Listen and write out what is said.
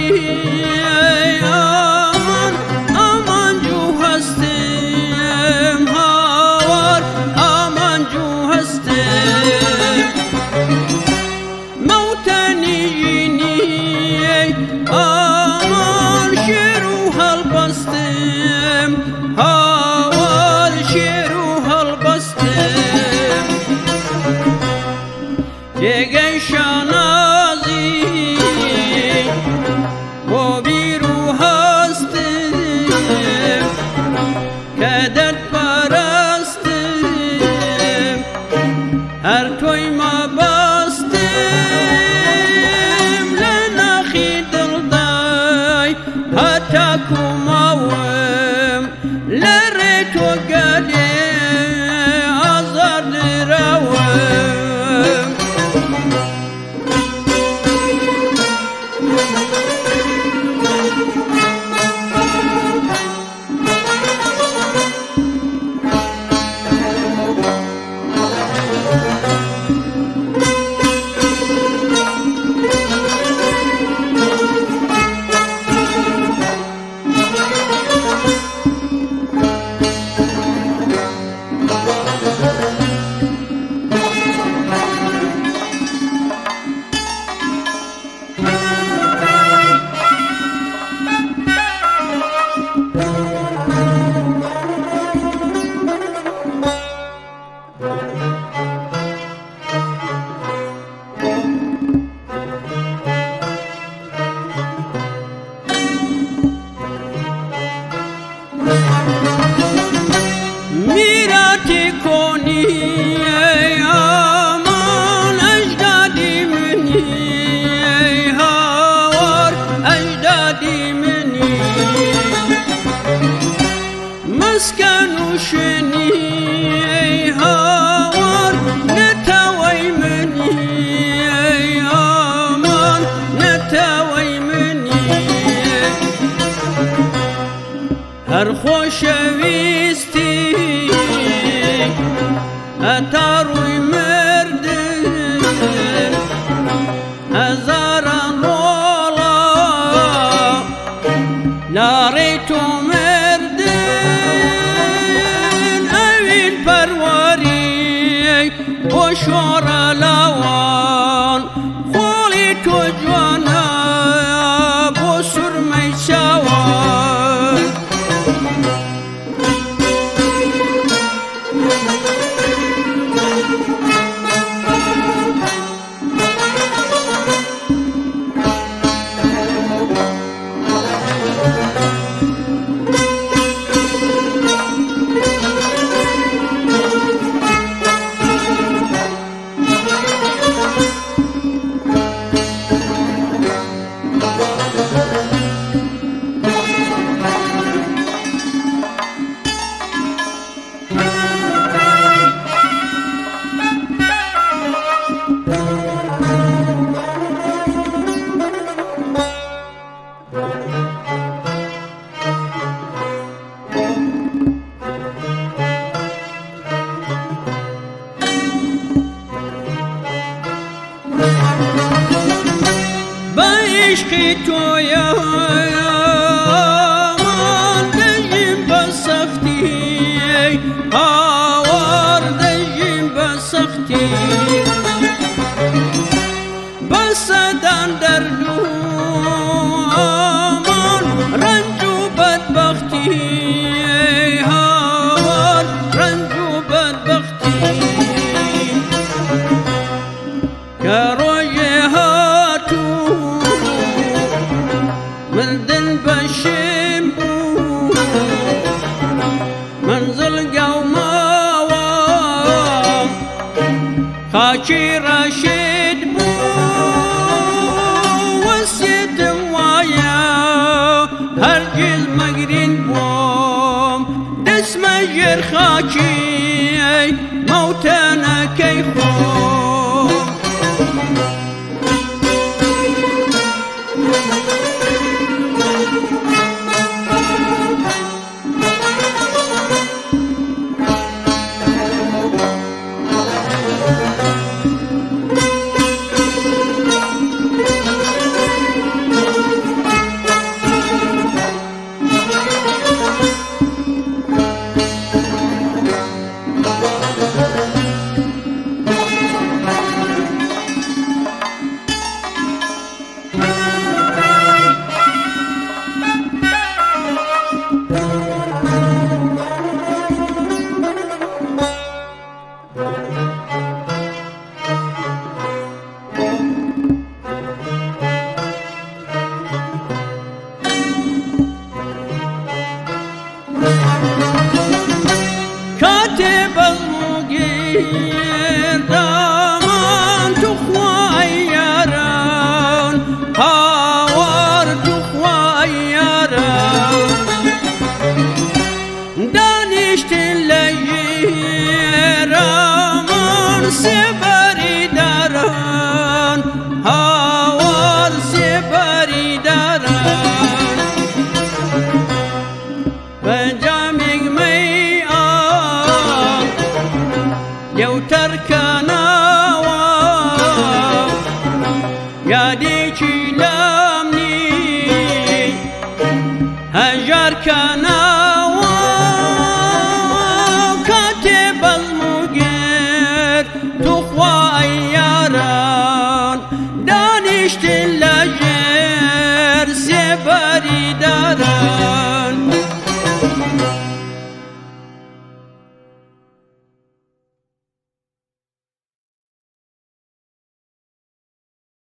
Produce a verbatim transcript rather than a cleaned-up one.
aman amancu hastim havar amancu hastim mevteniyini aman şeru halbastim havar şeru halbastim Degen şanazi o bir hastım Keder parastım Her toyma bastım Lenahi dılday Hatta kumavım Lere to gade Azardır avım Mirati koni ey aman ecdadimini ey havar ecdadimini Maskanu şeni ey havar ne tavaymini ey aman ne tavaymini Her hoşevisti Ataruy merdin Hazaran ola Laretu merdin Evin pervari Boşora lavan Kholi tu jwana Bosur meyşavan Aşkı toya aman dejim basakti havar dejim basakti basadan derdu aman rancu bedbakhti havar rancu bedbakhti karoye hatu مردن باشم بو منزل قوما خاکی راشد بو وسیت وایا هرگز مگرین بوم دست مجر خاکی موتانا کی خوم یادێکی لام نی هەژار کەنا